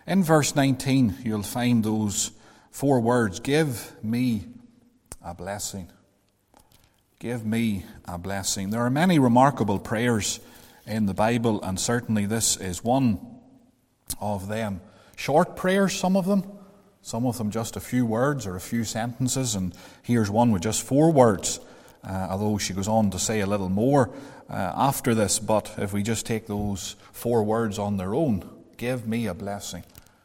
In verse 19, you'll find those 4 words, give me a blessing. Give me a blessing. There are many remarkable prayers in the Bible, and certainly this is one of them. Short prayers, some of them just a few words or a few sentences, and here's one with just 4 words, although she goes on to say a little more after this. But if we just take those 4 words on their own, give me a blessing.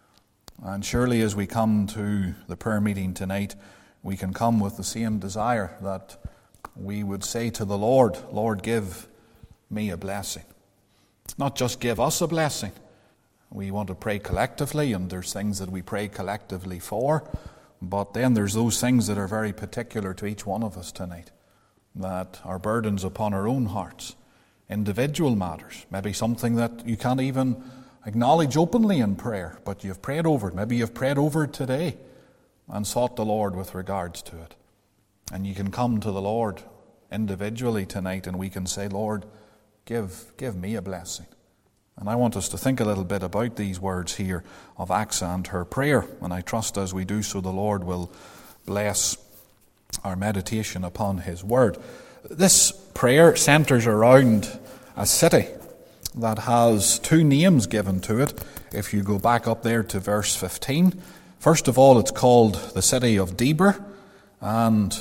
And surely as we come to the prayer meeting tonight, we can come with the same desire that we would say to the Lord, Lord, give me a blessing. Not just give us a blessing. We want to pray collectively, and there's things that we pray collectively for, but then there's those things that are very particular to each one of us tonight, that are burdens upon our own hearts, individual matters, maybe something that you can't even acknowledge openly in prayer, but you've prayed over it. Maybe you've prayed over it today and sought the Lord with regards to it. And you can come to the Lord individually tonight, and we can say, Lord, give me a blessing. And I want us to think a little bit about these words here of Achsah and her prayer. And I trust as we do so, the Lord will bless our meditation upon His Word. This prayer centers around a city that has 2 names given to it. If you go back up there to verse 15, first of all, it's called the city of Debir, and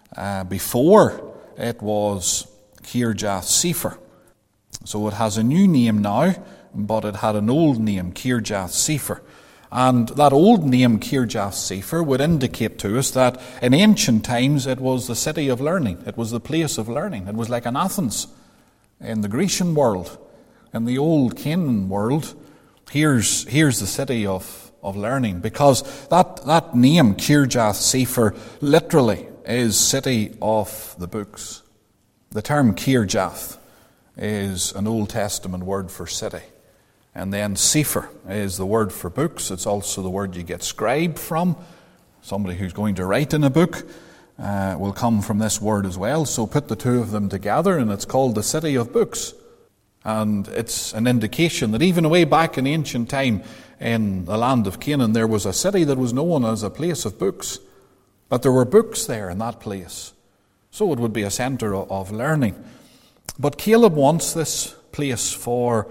before it was Kirjath Sepher. So it has a new name now, but it had an old name, Kirjath Sepher. And that old name, Kirjath Sepher, would indicate to us that in ancient times it was the city of learning. It was the place of learning. It was like an Athens in the Grecian world. In the old Canaan world, here's the city of learning, because that name, Kirjath Sepher, literally is city of the books. The term Kirjath is an Old Testament word for city. And then Sepher is the word for books. It's also the word you get scribe from. Somebody who's going to write in a book will come from this word as well. So put the 2 of them together, and it's called the city of books. And it's an indication that even way back in ancient time in the land of Canaan, there was a city that was known as a place of books. But there were books there in that place. So it would be a centre of learning. But Caleb wants this place for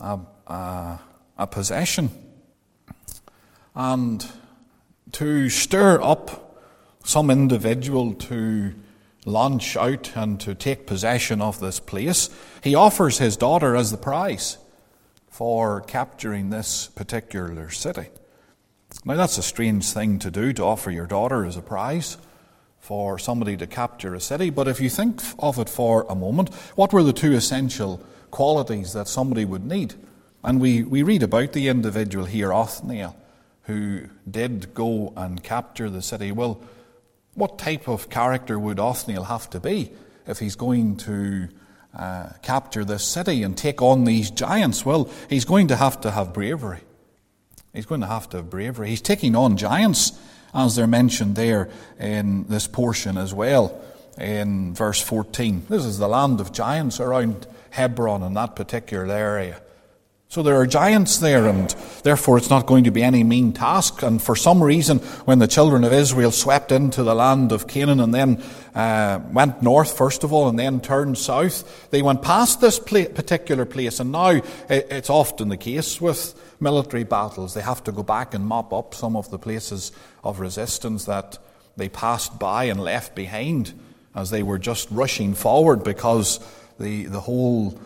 a possession. And to stir up some individual to launch out and to take possession of this place, he offers his daughter as the prize for capturing this particular city. Now that's a strange thing to do, to offer your daughter as a prize for somebody to capture a city. But if you think of it for a moment, what were the 2 essential qualities that somebody would need? And we read about the individual here, Othniel, who did go and capture the city. Well, what type of character would Othniel have to be if he's going to capture this city and take on these giants? Well, he's going to have bravery. He's going to have to have bravery. He's taking on giants, as they're mentioned there in this portion as well, in verse 14. This is the land of giants around Hebron in that particular area. So there are giants there, and therefore it's not going to be any mean task. And for some reason, when the children of Israel swept into the land of Canaan and then went north first of all and then turned south, they went past this particular place. And now it's often the case with military battles. They have to go back and mop up some of the places of resistance that they passed by and left behind as they were just rushing forward, because the whole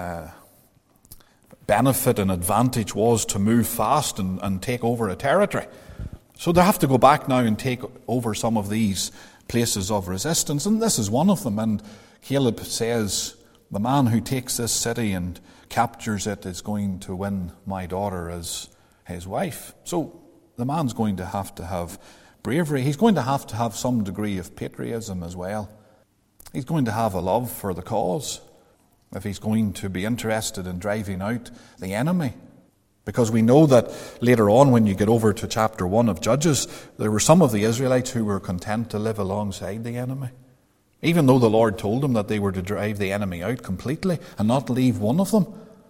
benefit and advantage was to move fast and take over a territory. So they have to go back now and take over some of these places of resistance, and this is one of them. And Caleb says, the man who takes this city and captures it is going to win my daughter as his wife. So the man's going to have bravery. He's going to have some degree of patriotism as well. He's going to have a love for the cause if he's going to be interested in driving out the enemy. Because we know that later on, when you get over to chapter 1 of Judges, there were some of the Israelites who were content to live alongside the enemy. Even though the Lord told them that they were to drive the enemy out completely and not leave one of them.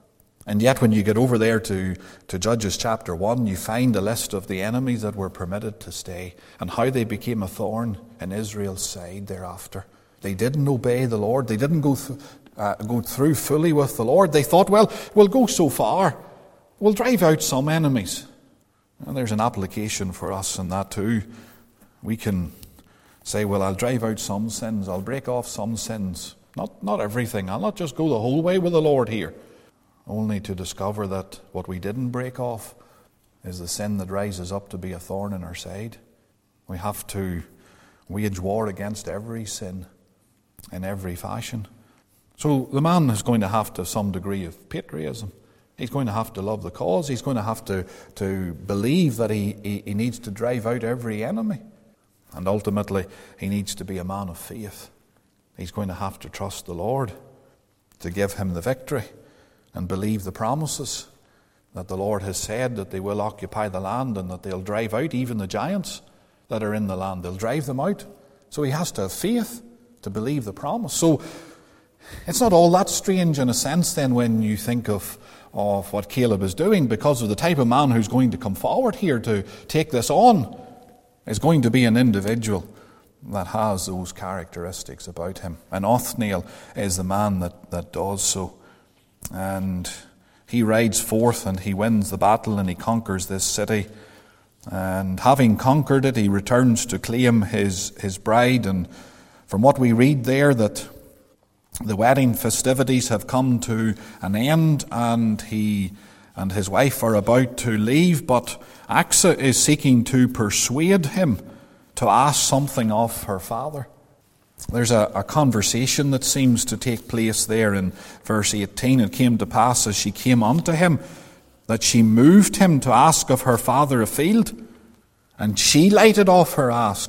And yet when you get over there to Judges chapter 1, you find a list of the enemies that were permitted to stay and how they became a thorn in Israel's side thereafter. They didn't obey the Lord. They didn't go through fully with the Lord. They thought, well, we'll go so far. We'll drive out some enemies. And there's an application for us in that too. We can say, well, I'll drive out some sins. I'll break off some sins. Not everything. I'll not just go the whole way with the Lord here. Only to discover that what we didn't break off is the sin that rises up to be a thorn in our side. We have to wage war against every sin in every fashion. So the man is going to have to some degree of patriotism. He's going to have to love the cause. He's going to have to believe that he needs to drive out every enemy. And ultimately, he needs to be a man of faith. He's going to have to trust the Lord to give him the victory and believe the promises that the Lord has said that they will occupy the land and that they'll drive out even the giants that are in the land. They'll drive them out. So he has to have faith to believe the promise. So it's not all that strange in a sense then when you think of what Caleb is doing, because of the type of man who's going to come forward here to take this on is going to be an individual that has those characteristics about him. And Othniel is the man that does so. And he rides forth and he wins the battle and he conquers this city. And having conquered it, he returns to claim his bride. And from what we read there, that the wedding festivities have come to an end, and he and his wife are about to leave, but Achsah is seeking to persuade him to ask something of her father. There's a conversation that seems to take place there in verse 18. It came to pass as she came unto him that she moved him to ask of her father a field, and she lighted off her ass,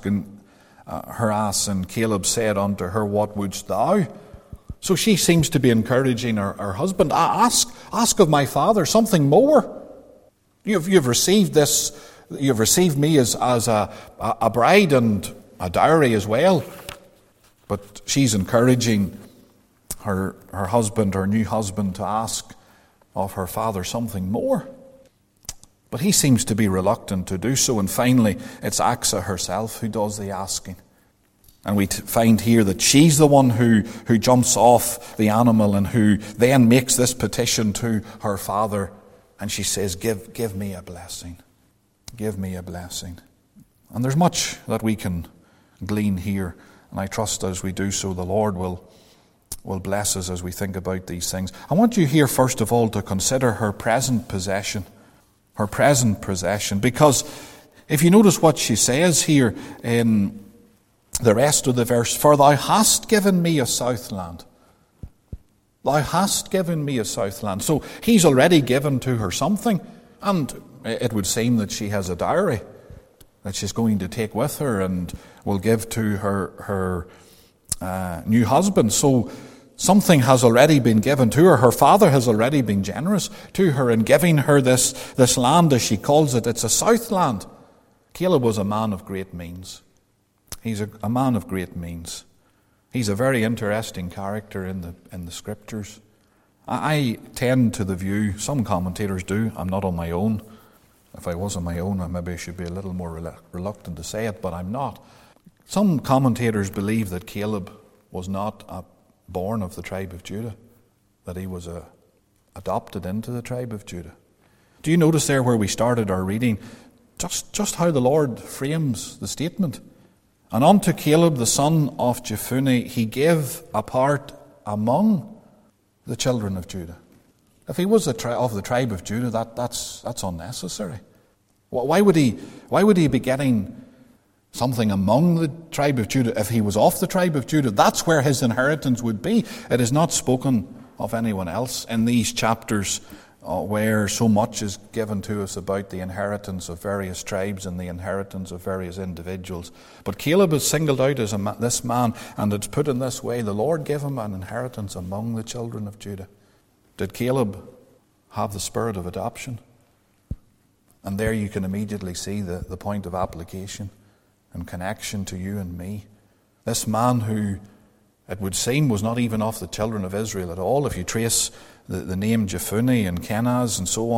and Caleb said unto her, What wouldst thou? So she seems to be encouraging her husband, ask of my father something more. You've received this, you've received me as a bride and a dowry as well. But she's encouraging her husband, her new husband, to ask of her father something more. But he seems to be reluctant to do so. And finally, it's Achsah herself who does the asking. And we find here that she's the one who jumps off the animal and who then makes this petition to her father. And she says, give me a blessing. Give me a blessing. And there's much that we can glean here. And I trust as we do so, the Lord will bless us as we think about these things. I want you here, first of all, to consider her present possession. Her present possession. Because if you notice what she says here in the rest of the verse, For thou hast given me a southland. Thou hast given me a southland. So he's already given to her something. And it would seem that she has a dowry that she's going to take with her and will give to her new husband. So something has already been given to her. Her father has already been generous to her in giving her this land, as she calls it. It's a southland. Caleb was a man of great means. He's a man of great means. He's a very interesting character in the Scriptures. I tend to the view, some commentators do, I'm not on my own. If I was on my own, I should be a little more reluctant to say it, but I'm not. Some commentators believe that Caleb was not born of the tribe of Judah, that he was adopted into the tribe of Judah. Do you notice there where we started our reading, just how the Lord frames the statement? And unto Caleb the son of Jephunneh he gave a part among the children of Judah. If he was of the tribe of Judah, that's unnecessary. Why would he be getting something among the tribe of Judah if he was of the tribe of Judah? That's where his inheritance would be. It is not spoken of anyone else in these chapters where so much is given to us about the inheritance of various tribes and the inheritance of various individuals. But Caleb is singled out as this man, and it's put in this way: the Lord gave him an inheritance among the children of Judah. Did Caleb have the spirit of adoption? And there you can immediately see the point of application and connection to you and me. This man who it would seem, was not even of the children of Israel at all. If you trace the name Jephunneh and Kenaz and so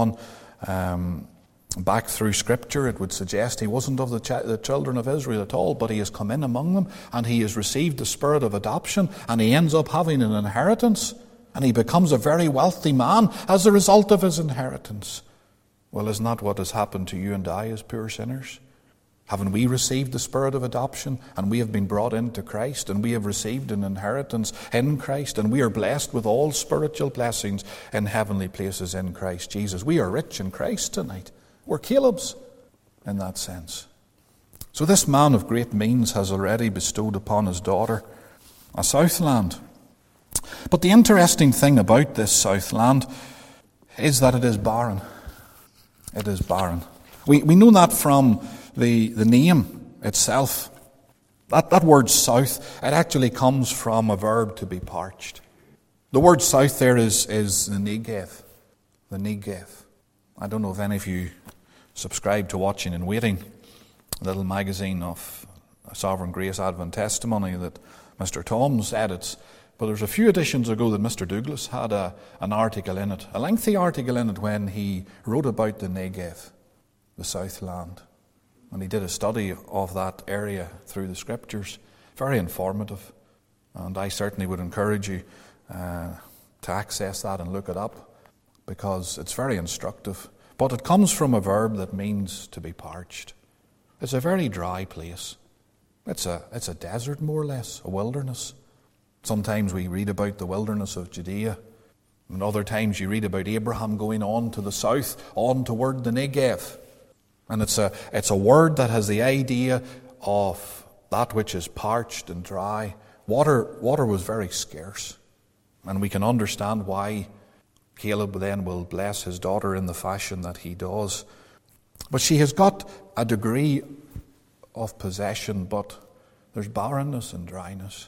on back through Scripture, it would suggest he wasn't of the children of Israel at all, but he has come in among them, and he has received the spirit of adoption, and he ends up having an inheritance, and he becomes a very wealthy man as a result of his inheritance. Well, isn't that what has happened to you and I as poor sinners? Haven't we received the spirit of adoption, and we have been brought into Christ, and we have received an inheritance in Christ, and we are blessed with all spiritual blessings in heavenly places in Christ Jesus. We are rich in Christ tonight. We're Caleb's in that sense. So this man of great means has already bestowed upon his daughter a southland. But the interesting thing about this southland is that it is barren. It is barren. We know that from the name itself. That word south, it actually comes from a verb to be parched. The word south there is the Negev. The Negev. I don't know if any of you subscribe to Watching and Waiting, a little magazine of Sovereign Grace Advent Testimony that Mr. Toms edits. But there's a few editions ago that Mr. Douglas had an article in it, a lengthy article in it, when he wrote about the Negev, the Southland. And he did a study of that area through the Scriptures. Very informative. And I certainly would encourage you to access that and look it up, because it's very instructive. But it comes from a verb that means to be parched. It's a very dry place. It's a desert, more or less, a wilderness. Sometimes we read about the wilderness of Judea, and other times you read about Abraham going on to the south, on toward the Negev. And it's a word that has the idea of that which is parched and dry. Water was very scarce, and we can understand why Caleb then will bless his daughter in the fashion that he does. But she has got a degree of possession, but there's barrenness and dryness.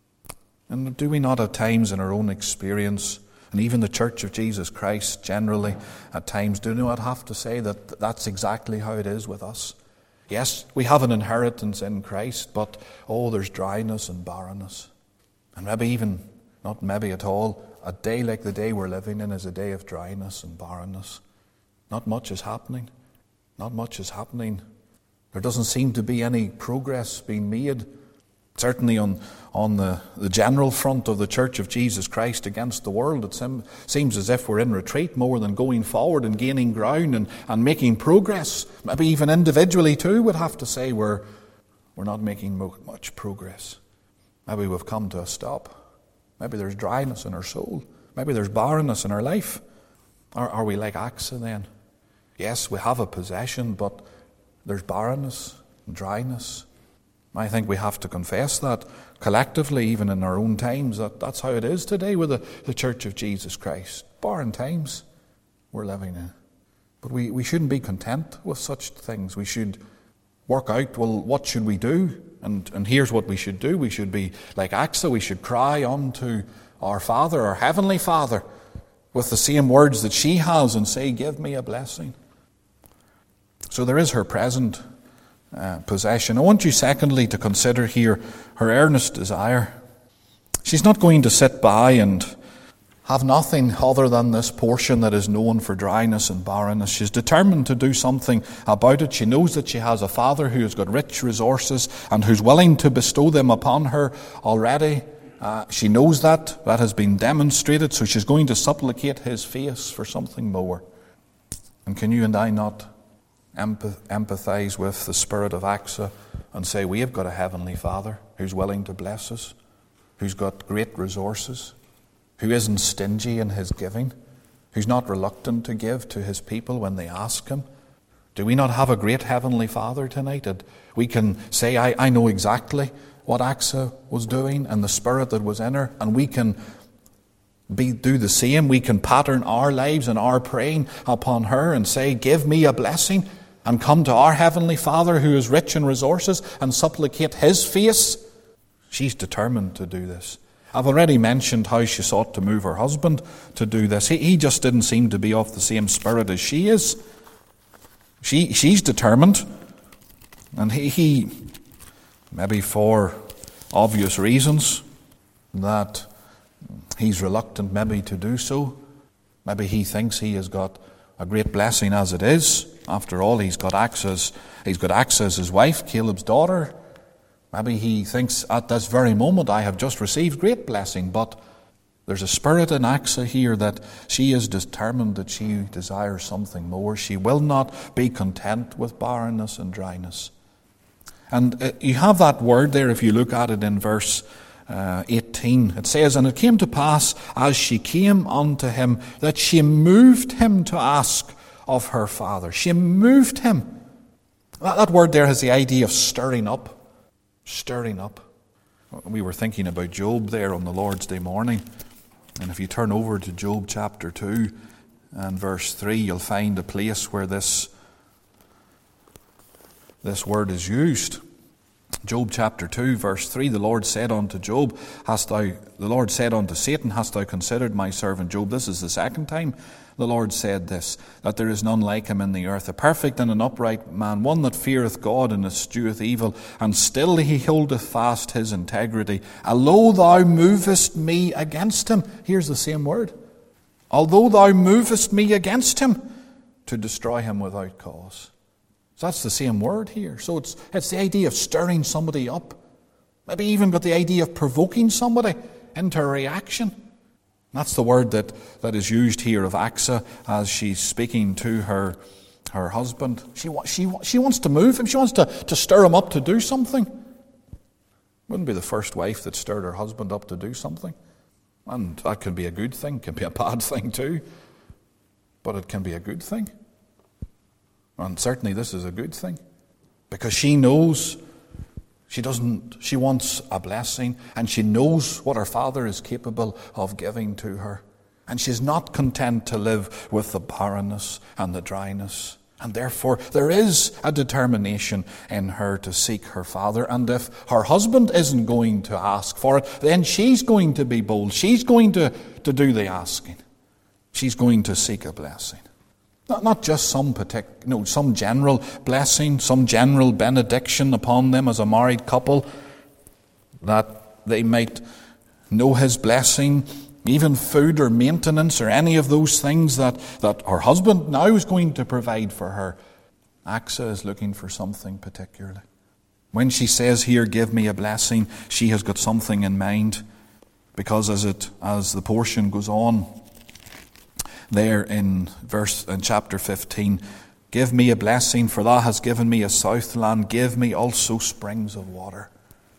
And do we not at times in our own experience, and even the Church of Jesus Christ generally, at times do not have to say that that's exactly how it is with us? Yes, we have an inheritance in Christ, but there's dryness and barrenness. And maybe even, not maybe at all, a day like the day we're living in is a day of dryness and barrenness. Not much is happening. Not much is happening. There doesn't seem to be any progress being made, certainly on the general front of the Church of Jesus Christ against the world. It seems as if we're in retreat more than going forward and gaining ground and making progress. Maybe even individually too would have to say we're not making much progress. Maybe we've come to a stop. Maybe there's dryness in our soul. Maybe there's barrenness in our life. Are we like Asa then? Yes, we have a possession, but there's barrenness and dryness. I think we have to confess that collectively, even in our own times, that's how it is today with the Church of Jesus Christ. Barren times we're living in. But we shouldn't be content with such things. We should work out, well, what should we do? And here's what we should do. We should be like Asa. We should cry unto our Father, our Heavenly Father, with the same words that she has, and say, give me a blessing. So there is her present possession. I want you secondly to consider here her earnest desire. She's not going to sit by and have nothing other than this portion that is known for dryness and barrenness. She's determined to do something about it. She knows that she has a father who has got rich resources and who's willing to bestow them upon her already. She knows that has been demonstrated, so she's going to supplicate his face for something more. And can you and I not empathize with the spirit of Asa and say, we have got a heavenly Father who's willing to bless us, who's got great resources, who isn't stingy in his giving, who's not reluctant to give to his people when they ask him? Do we not have a great heavenly Father tonight that we can say, I know exactly what Asa was doing and the spirit that was in her, and we can do the same? We can pattern our lives and our praying upon her and say, give me a blessing, and come to our Heavenly Father who is rich in resources and supplicate his face? She's determined to do this. I've already mentioned how she sought to move her husband to do this. He just didn't seem to be of the same spirit as she is. She's determined, and he maybe for obvious reasons, that he's reluctant maybe to do so. Maybe he thinks he has got a great blessing as it is. After all, he's got access. He's got access his wife, Caleb's daughter. Maybe he thinks at this very moment, I have just received great blessing, but there's a spirit in Achsah here that she is determined that she desires something more. She will not be content with barrenness and dryness. And you have that word there if you look at it in verse 18. It says, and it came to pass as she came unto him that she moved him to ask of her father. She moved him. That word there has the idea of stirring up. Stirring up. We were thinking about Job there on the Lord's Day morning. And if you turn over to Job chapter 2 and verse 3, you'll find a place where this word is used. Job chapter 2 verse 3, the Lord said unto Job, the Lord said unto Satan, hast thou considered my servant Job? This is the second time the Lord said this, that there is none like him in the earth, a perfect and an upright man, one that feareth God and escheweth evil, and still he holdeth fast his integrity. Although thou movest me against him, here's the same word, although thou movest me against him, to destroy him without cause. So that's the same word here. So it's the idea of stirring somebody up. Maybe even got the idea of provoking somebody into a reaction. That's the word that is used here of Achsah as she's speaking to her husband. She wants to move him. She wants to stir him up to do something. Wouldn't be the first wife that stirred her husband up to do something. And that can be a good thing, can be a bad thing too. But it can be a good thing. And certainly this is a good thing. Because she knows she wants a blessing, and she knows what her father is capable of giving to her. And she's not content to live with the barrenness and the dryness. And therefore there is a determination in her to seek her father. And if her husband isn't going to ask for it, then she's going to be bold. She's going to do the asking. She's going to seek a blessing. Not just some general blessing, some general benediction upon them as a married couple, that they might know his blessing, even food or maintenance or any of those things that her husband now is going to provide for her. Achsah is looking for something particularly. When she says here, give me a blessing, she has got something in mind, because as the portion goes on, there in chapter 15, give me a blessing, for thou hast given me a southland, give me also springs of water.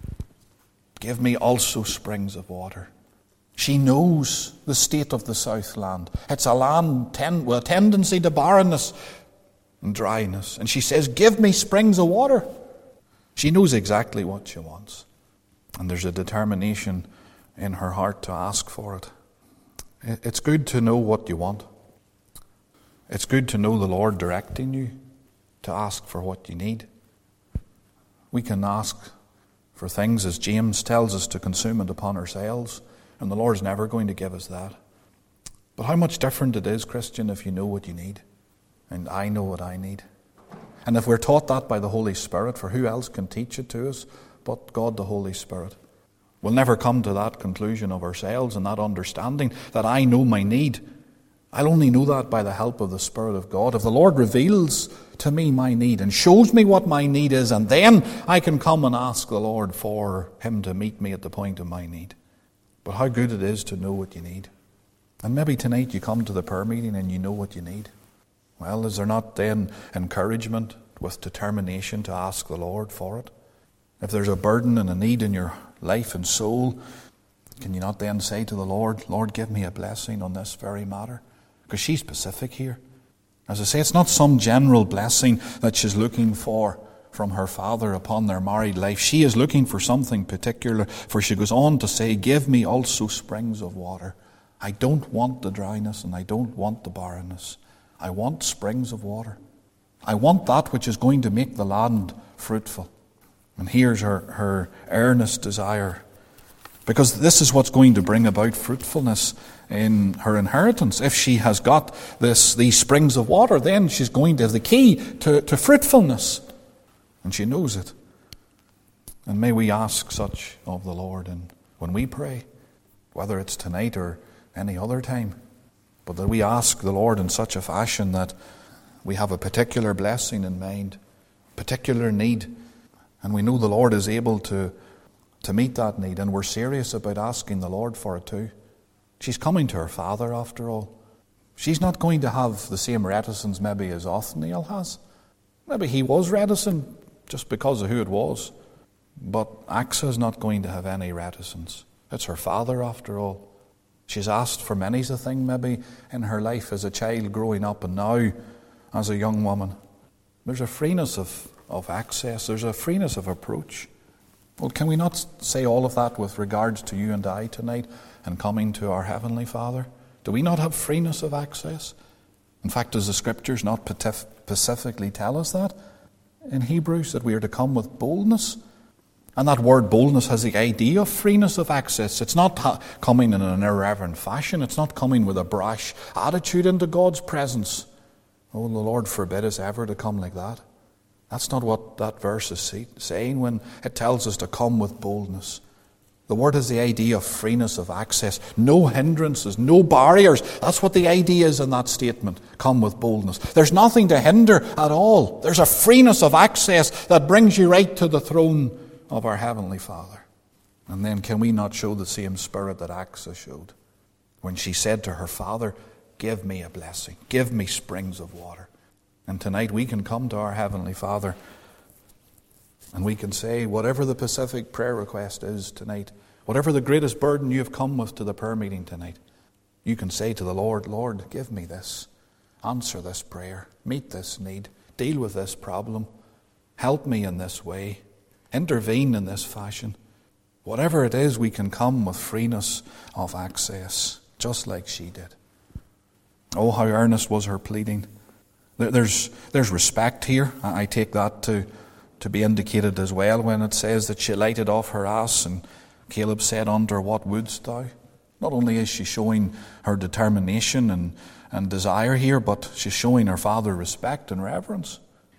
Give me also springs of water. She knows the state of the southland. It's a land with a tendency to barrenness and dryness. And she says, give me springs of water. She knows exactly what she wants. And there's a determination in her heart to ask for it. It's good to know what you want. It's good to know the Lord directing you to ask for what you need. We can ask for things, as James tells us, to consume it upon ourselves, and the Lord's never going to give us that. But how much different it is, Christian, if you know what you need, and I know what I need. And if we're taught that by the Holy Spirit, for who else can teach it to us but God the Holy Spirit? We'll never come to that conclusion of ourselves and that understanding that I know my need. I'll only know that by the help of the Spirit of God. If the Lord reveals to me my need and shows me what my need is, and then I can come and ask the Lord for Him to meet me at the point of my need. But how good it is to know what you need. And maybe tonight you come to the prayer meeting and you know what you need. Well, is there not then encouragement with determination to ask the Lord for it? If there's a burden and a need in your life and soul, can you not then say to the Lord, Lord, give me a blessing on this very matter? Because she's specific here. As I say, it's not some general blessing that she's looking for from her father upon their married life. She is looking for something particular, for she goes on to say, give me also springs of water. I don't want the dryness and I don't want the barrenness. I want springs of water. I want that which is going to make the land fruitful. And here's her earnest desire. Because this is what's going to bring about fruitfulness in her inheritance. If she has got these springs of water, then she's going to have the key to fruitfulness. And she knows it. And may we ask such of the Lord. And when we pray, whether it's tonight or any other time. But that we ask the Lord in such a fashion that we have a particular blessing in mind, particular need, and we know the Lord is able to meet that need, and we're serious about asking the Lord for it too. She's coming to her father after all. She's not going to have the same reticence maybe as Othniel has. Maybe he was reticent just because of who it was. But Achsah is not going to have any reticence. It's her father after all. She's asked for many's a thing maybe in her life as a child growing up, and now as a young woman. There's a freeness of access. There's a freeness of approach. Well, can we not say all of that with regards to you and I tonight and coming to our Heavenly Father? Do we not have freeness of access? In fact, does the Scriptures not specifically tell us that in Hebrews, that we are to come with boldness? And that word boldness has the idea of freeness of access. It's not coming in an irreverent fashion. It's not coming with a brash attitude into God's presence. Oh, the Lord forbid us ever to come like that. That's not what that verse is saying when it tells us to come with boldness. The word has the idea of freeness of access. No hindrances, no barriers. That's what the idea is in that statement. Come with boldness. There's nothing to hinder at all. There's a freeness of access that brings you right to the throne of our Heavenly Father. And then can we not show the same spirit that Achsah showed when she said to her father, give me a blessing. Give me springs of water. And tonight we can come to our Heavenly Father and we can say, whatever the specific prayer request is tonight, whatever the greatest burden you have come with to the prayer meeting tonight, you can say to the Lord, Lord, give me this. Answer this prayer. Meet this need. Deal with this problem. Help me in this way. Intervene in this fashion. Whatever it is, we can come with freeness of access, just like she did. Oh, how earnest was her pleading. There's respect here. I take that to be indicated as well when it says that she lighted off her ass and Caleb said unto her, what wouldst thou? Not only is she showing her determination and desire here, but she's showing her father respect and reverence.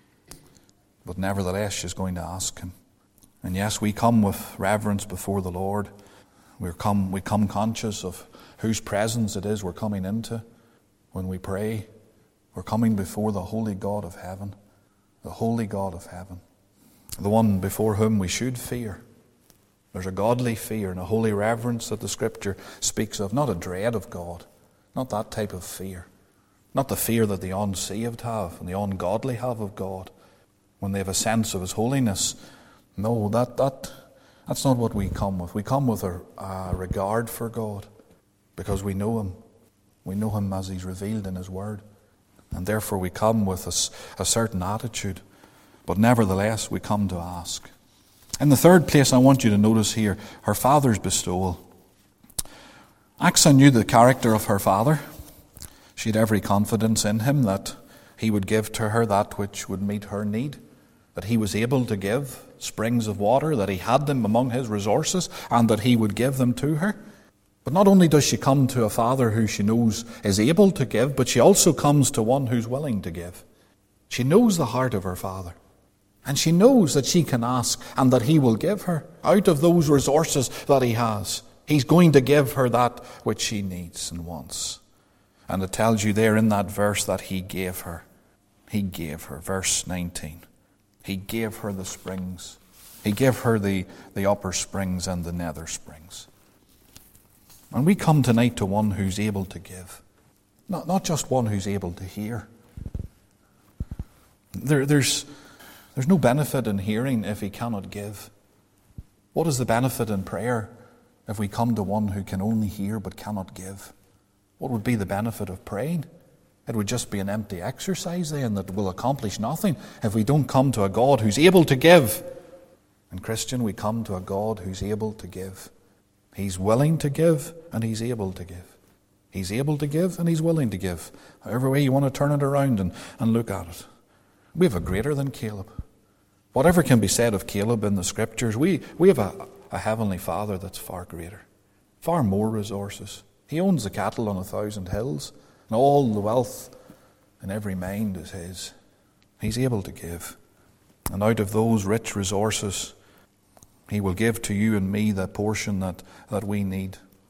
But nevertheless, she's going to ask him. And yes, we come with reverence before the Lord. We come conscious of whose presence it is we're coming into when we pray. We're coming before the holy God of heaven, the holy God of heaven, the one before whom we should fear. There's a godly fear and a holy reverence that the Scripture speaks of, not a dread of God, not that type of fear, not the fear that the unsaved have and the ungodly have of God when they have a sense of His holiness. No, that's not what we come with. We come with a regard for God because we know Him. We know Him as He's revealed in His Word. And therefore we come with a certain attitude. But nevertheless, we come to ask. In the third place, I want you to notice here, her father's bestowal. Achsah knew the character of her father. She had every confidence in him that he would give to her that which would meet her need, that he was able to give springs of water, that he had them among his resources, and that he would give them to her. But not only does she come to a father who she knows is able to give, but she also comes to one who's willing to give. She knows the heart of her father. And she knows that she can ask and that he will give her out of those resources that he has. He's going to give her that which she needs and wants. And it tells you there in that verse that he gave her. He gave her. Verse 19. He gave her the springs. He gave her the upper springs and the nether springs. And we come tonight to one who's able to give. Not just one who's able to hear. There's no benefit in hearing if he cannot give. What is the benefit in prayer if we come to one who can only hear but cannot give? What would be the benefit of praying? It would just be an empty exercise then that will accomplish nothing if we don't come to a God who's able to give. And Christian, we come to a God who's able to give. He's willing to give and he's able to give. He's able to give and he's willing to give. However way you want to turn it around and look at it. We have a greater than Caleb. Whatever can be said of Caleb in the Scriptures, we have a heavenly Father that's far greater, far more resources. He owns the cattle on 1,000 hills, and all the wealth in every mind is his. He's able to give. And out of those rich resources, he will give to you and me the portion that we need,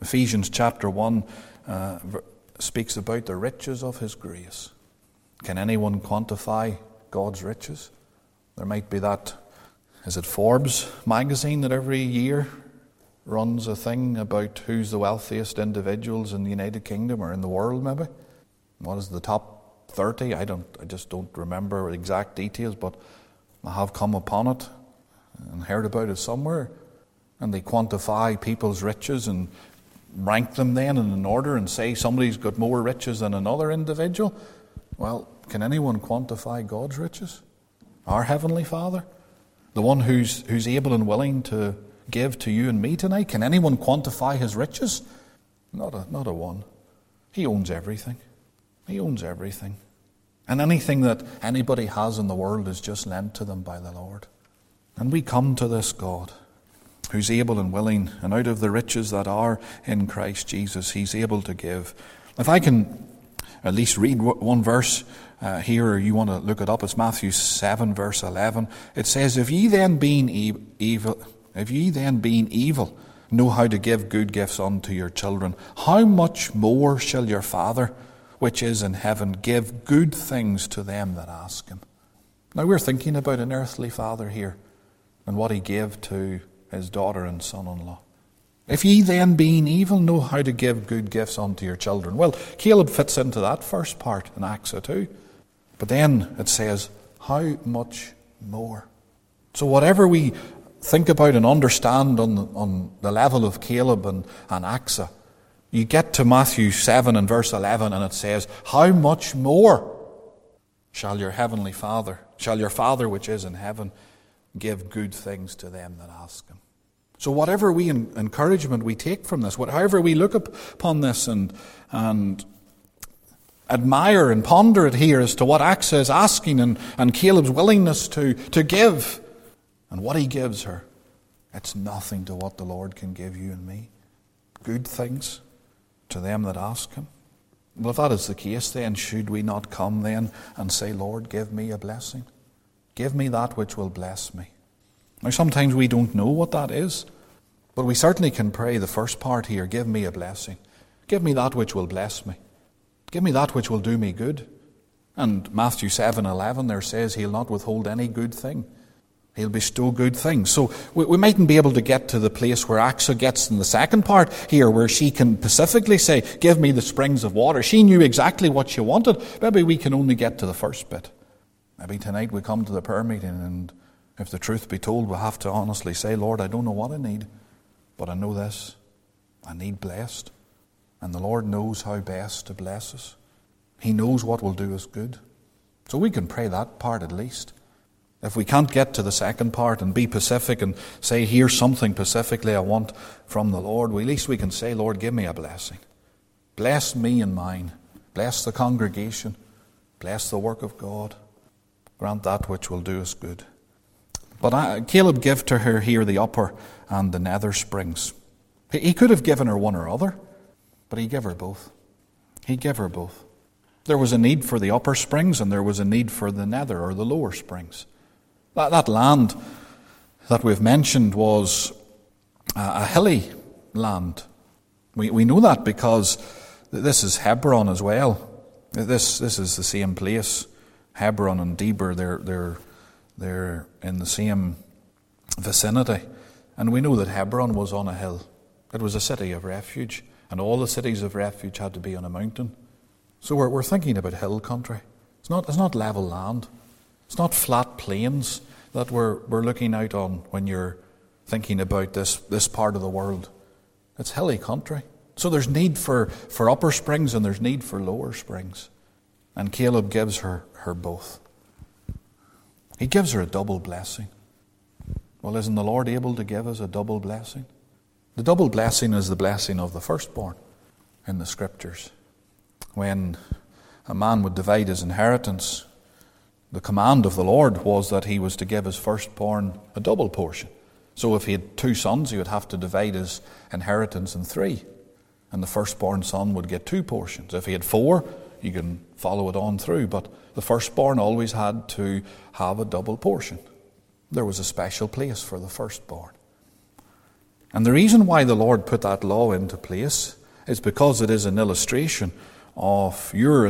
Ephesians chapter 1 speaks about the riches of his grace. Can anyone quantify God's riches? There might be that, is it Forbes magazine that every year runs a thing about who's the wealthiest individuals in the United Kingdom or in the world maybe? What is the top 30? I just don't remember exact details, but I have come upon it and heard about it somewhere. And they quantify people's riches and rank them then in an order and say somebody's got more riches than another individual. Well, can anyone quantify God's riches? Our Heavenly Father? The one who's able and willing to give to you and me tonight? Can anyone quantify his riches? Not a one. He owns everything. He owns everything. And anything that anybody has in the world is just lent to them by the Lord. And we come to this God who's able and willing, and out of the riches that are in Christ Jesus, he's able to give. If I can at least read one verse here, or you want to look it up, it's Matthew 7, verse 11. It says, If ye then being evil, know how to give good gifts unto your children, how much more shall your Father, which is in heaven, give good things to them that ask him? Now we're thinking about an earthly father here, and what he gave to his daughter and son-in-law. If ye then, being evil, know how to give good gifts unto your children. Well, Caleb fits into that first part in Acts 2. But then it says, how much more? So whatever we think about and understand on the level of Caleb and Acts, you get to Matthew 7 and verse 11 and it says, how much more shall your Father which is in heaven give good things to them that ask him? So whatever encouragement we take from this, however we look upon this and admire and ponder it here as to what Acts is asking and Caleb's willingness to give and what he gives her, it's nothing to what the Lord can give you and me. Good things to them that ask him. Well, if that is the case, then should we not come then and say, Lord, give me a blessing? Give me that which will bless me. Now, sometimes we don't know what that is, but we certainly can pray the first part here, give me a blessing. Give me that which will bless me. Give me that which will do me good. And Matthew 7:11 there says he'll not withhold any good thing. He'll bestow good things. So we mightn't be able to get to the place where Axa gets in the second part here, where she can specifically say, give me the springs of water. She knew exactly what she wanted. Maybe we can only get to the first bit. Maybe tonight we come to the prayer meeting and if the truth be told, we'll have to honestly say, Lord, I don't know what I need, but I know this. I need blessed. And the Lord knows how best to bless us. He knows what will do us good. So we can pray that part at least. If we can't get to the second part and be specific and say, here's something specifically I want from the Lord, at least we can say, Lord, give me a blessing. Bless me and mine. Bless the congregation. Bless the work of God. Grant that which will do us good. But Caleb gave to her here the upper and the nether springs. He could have given her one or other, but he gave her both. He gave her both. There was a need for the upper springs and there was a need for the nether or the lower springs. That land that we've mentioned was a hilly land. We know that because this is Hebron as well. This is the same place. Hebron and Deber, they're in the same vicinity. And we know that Hebron was on a hill. It was a city of refuge. And all the cities of refuge had to be on a mountain. So we're thinking about hill country. It's not level land. It's not flat plains that we're looking out on when you're thinking about this part of the world. It's hilly country. So there's need for upper springs and there's need for lower springs. And Caleb gives her both. He gives her a double blessing. Well, isn't the Lord able to give us a double blessing? The double blessing is the blessing of the firstborn in the Scriptures. When a man would divide his inheritance, the command of the Lord was that he was to give his firstborn a double portion. So if he had 2 sons, he would have to divide his inheritance in 3. And the firstborn son would get 2 portions. If he had 4, you can follow it on through. But the firstborn always had to have a double portion. There was a special place for the firstborn. And the reason why the Lord put that law into place is because it is an illustration of your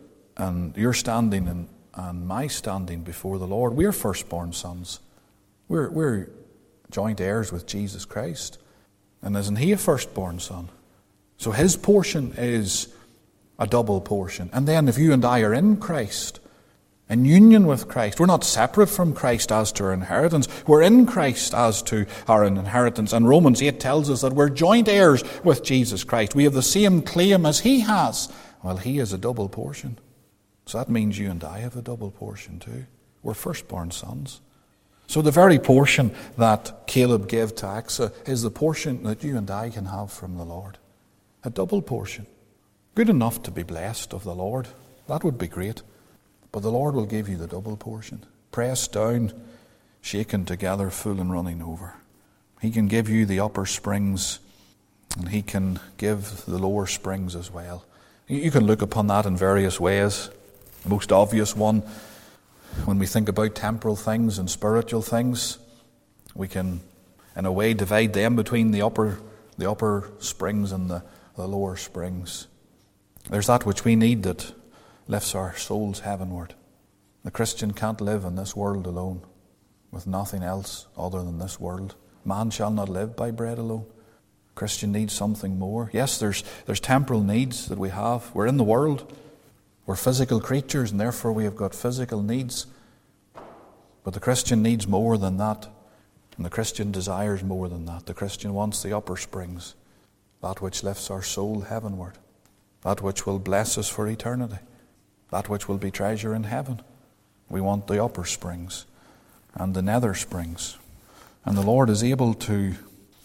standing and my standing before the Lord. We're firstborn sons. We're joint heirs with Jesus Christ. And isn't he a firstborn son? So his portion is a double portion. And then if you and I are in Christ, in union with Christ, we're not separate from Christ as to our inheritance. We're in Christ as to our inheritance. And Romans 8 tells us that we're joint heirs with Jesus Christ. We have the same claim as he has. Well, he is a double portion. So that means you and I have a double portion too. We're firstborn sons. So the very portion that Caleb gave to Achsah is the portion that you and I can have from the Lord. A double portion. Good enough to be blessed of the Lord. That would be great. But the Lord will give you the double portion. Pressed down, shaken together, full and running over. He can give you the upper springs, and he can give the lower springs as well. You can look upon that in various ways. The most obvious one, when we think about temporal things and spiritual things, we can, in a way, divide them between the upper springs and the lower springs. There's that which we need that lifts our souls heavenward. The Christian can't live in this world alone, with nothing else other than this world. Man shall not live by bread alone. Christian needs something more. Yes, there's temporal needs that we have. We're in the world. We're physical creatures, and therefore we have got physical needs. But the Christian needs more than that. And the Christian desires more than that. The Christian wants the upper springs, that which lifts our soul heavenward, that which will bless us for eternity, that which will be treasure in heaven. We want the upper springs and the nether springs. And the Lord is able to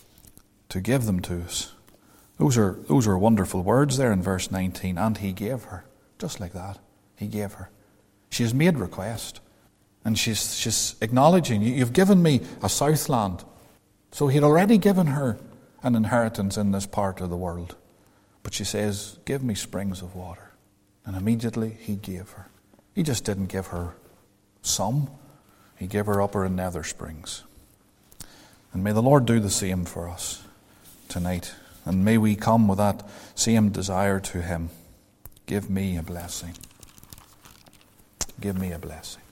give them to us. Those are wonderful words there in verse 19. And he gave her. Just like that. He gave her. She has made request. And she's acknowledging, you've given me a southland. So he'd already given her an inheritance in this part of the world. But she says, give me springs of water. And immediately he gave her. He just didn't give her some. He gave her upper and nether springs. And may the Lord do the same for us tonight. And may we come with that same desire to him. Give me a blessing. Give me a blessing.